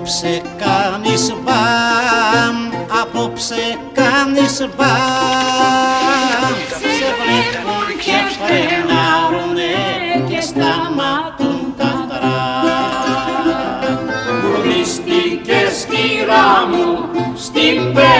Απόψε κάνεις μπαμ, απόψε κάνεις μπαμ. Σε βλέπουν και φρενάρουνε και σταματούν τα τράμ. Βουρδίστηκες κυρά μου στην